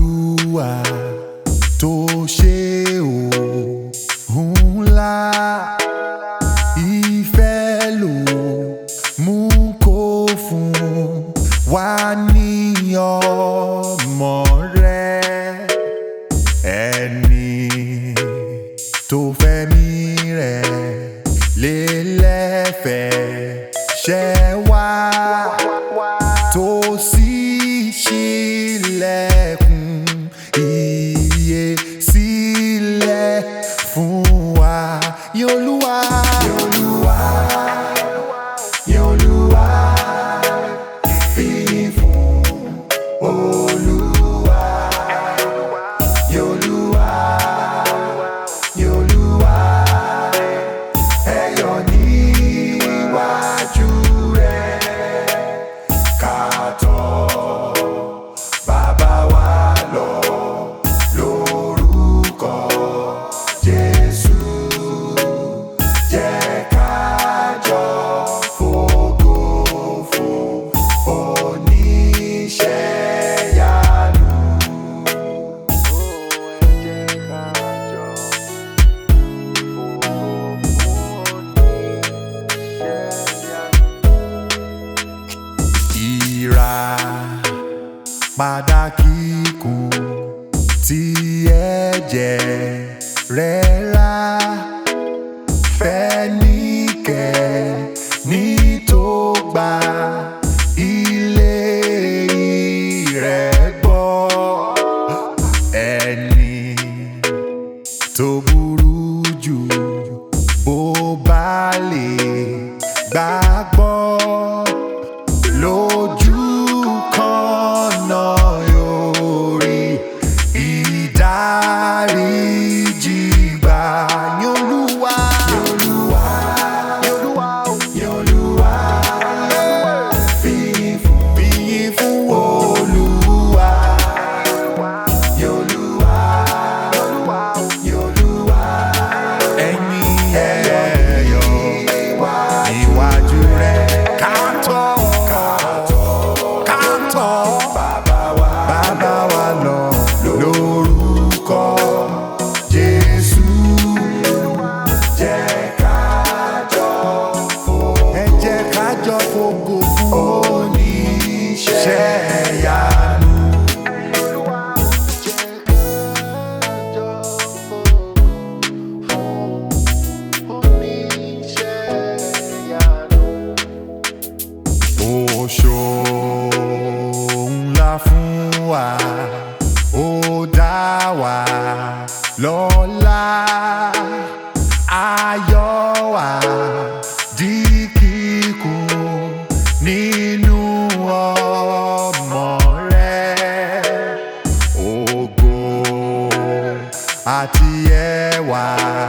Olúwa tó ṣe òun ńlá, ìfẹ́ ló mú kó fún wa ní ọmọ rẹ̀, ẹni tó fẹ̀mí rẹ̀ lélẹ̀ fẹ̀ṣẹ̀ wa, tó sì ṣílẹ̀kùn ìyè sílẹ̀ fún wa. Yìn Olúwa, yìn Olúwa, yìn Olúwa, fìyìn fún Olúwa. Yìn Olúwa, yìn Olúwa, ẹ yọ̀ níwájú rẹ̀, ká tọ̀ Bàbá wa lọ lórúkọ Jésù. Jẹ́ ká jọ fògo fún oníṣẹ́ ìyanu. Jẹ́ ká jọ fògo fún oníṣẹ́ ìyanu. Ìràpadà kíkún tí ẹ̀jẹ̀ rẹ̀ rà fẹ́nikẹ́ni tó gba ìlérí rẹ̀ gbọ́, ẹni tó burú jù bó bá lè gbàgbọ́, lójú kan náà yóò rí ìdáríjì gbà. Yìn Olúwa, yìn Olúwa, yìn Olúwa, yìn Olúwa, fìyìn fún Olúwa. Yìn Olúwa, yìn Olúwa, ẹ̀yin ẹ yọ̀ níwájú rẹ̀, ká tọ̀ Bàbá wa lọ lórúkọ Jésù. Jẹ́ ká jọ fògo fún oníṣẹ́ ìyanu. Ó ṣohun ńlá fún wa, ó dá wa lọ́lá, ayọ̀ wa di kíkún nínú ọmọ rẹ̀, ògo àti ẹwà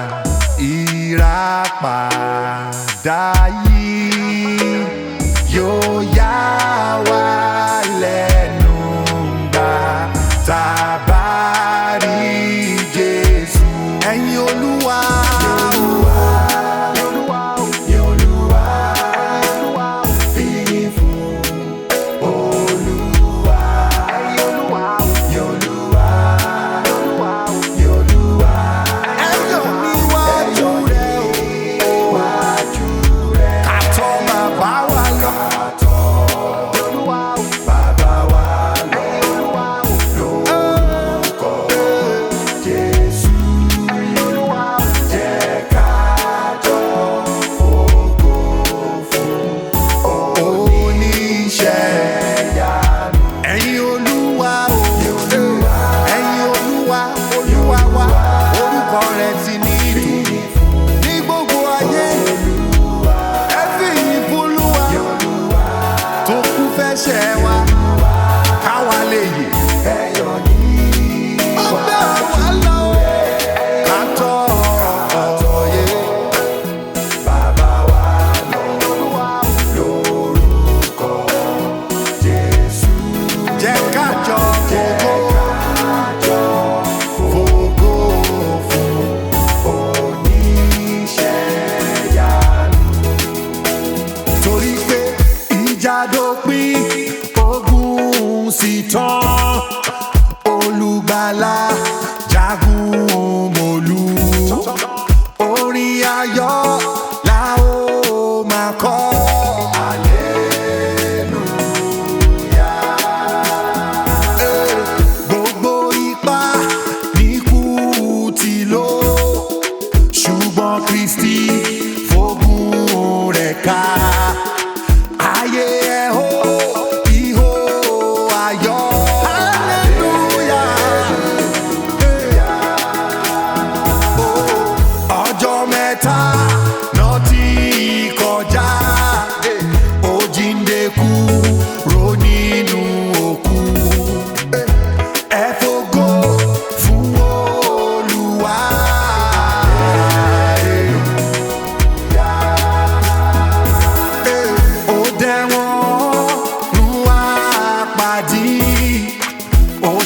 ìràpadà yìí yóò yà wá lẹ́nu gbà tá a bá rí Jésù. Ẹ̀yin Olúwa, yìn Olúwa, yìn Olúwa, fìyìn fún Olúwa. Yìn Olúwa, yìn Olúwa, yìn Olúwa, ẹ yọ̀ níwájú rẹ̀,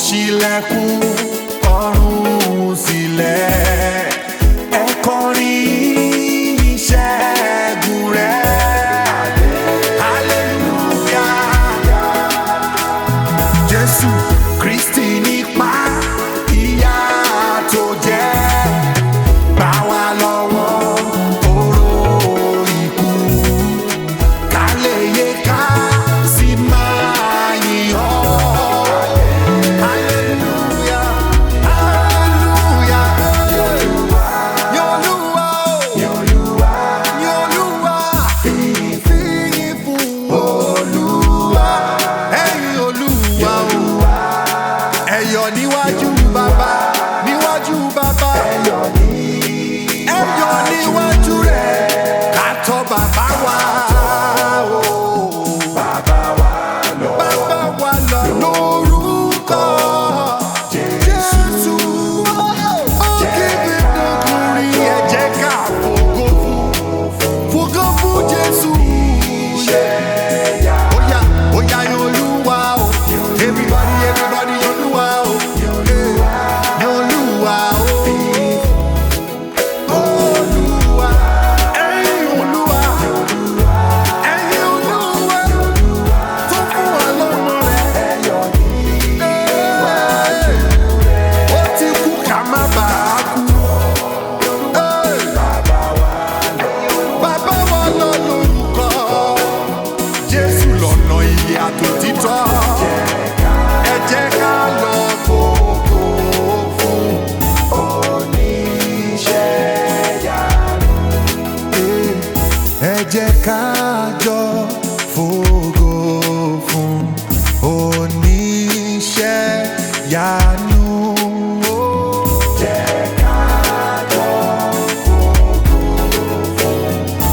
ṣílẹ̀kùn ọ̀run sílẹ̀. Ẹ kọrin ìṣẹ́gun rẹ̀. Hallelujah. Jésù Kristi nípa ìyà tó jẹ, gbà wá lọ́wọ́ oró ikú. Ká lè yè ká sì máa yìn ọ́. Hallelujah, hallelujah. Yolúwa, Yolúwa, Yolúwa, Yolúwa. Fìyìn fún Olúwa. Ẹ̀yin Olúwa o. Ẹ yọ̀ níwájú Bàbá, níwájú Bàbá. Ẹ yọ̀ níwájú rẹ̀. Ká tọ̀ Bàbá wa o. Bàbá wa lọ lórúkọ Jésù. Ó kébé dọkùnrin, ẹ jẹ́ ká fògo fún Jésù. Oya, oya Olúwa o. Everybody, everybody Olúwa o. Olúwa o. Olúwa. Ẹ̀yin Olúwa. Ẹ̀yin Olúwa. Tó fún wa lọ́mọ rẹ̀. Ó ti kú ká má bàa kú. Bàbá wa lọ lórúkọ Jésù lọ́nà ìyè àtòtítọ́. Ẹ jẹ́ ká lọ fògo fún oníṣẹ́ ìyanu. Ẹ jẹ́ ká jọ fògo fún oníṣẹ́ ìyanu. Jẹ́ ká jọ fògo fún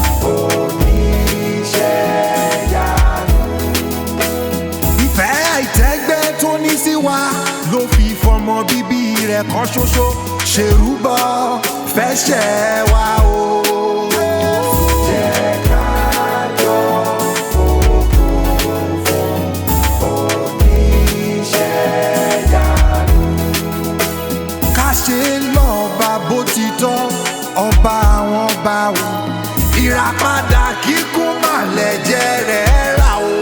oníṣẹ́ ìyanu. Ìfẹ́ àìtẹ́gbẹ́ tó ní sí wa ló fi fọmọ bíbí rẹ̀ kan ṣoṣo ṣèrúbọ fẹ́ṣẹ̀ wa o. Jẹ́ ká jọ fògo fún oníṣẹ́ ìyanu. Ká ṣe lọ́ba bó ti tọ́, ọba àwọn ọba o. Ìràpadà kíkún màlẹ̀ jẹ́ rẹ̀ rà o.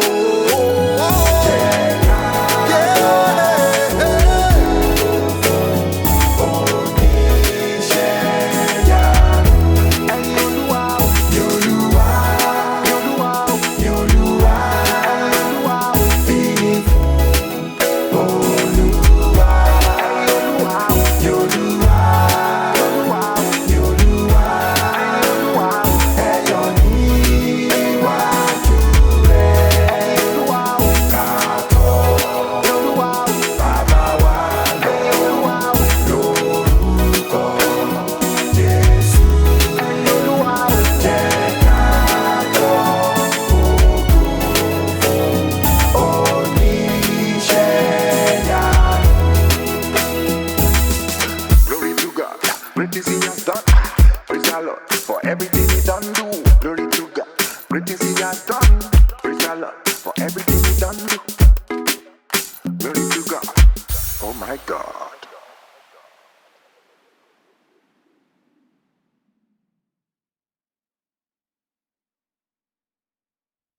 Great is He has done. Praise the Lord for everything He done do. Glory to God. Great is He has done. Praise the Lord for everything He done do. Glory to God. Oh my God.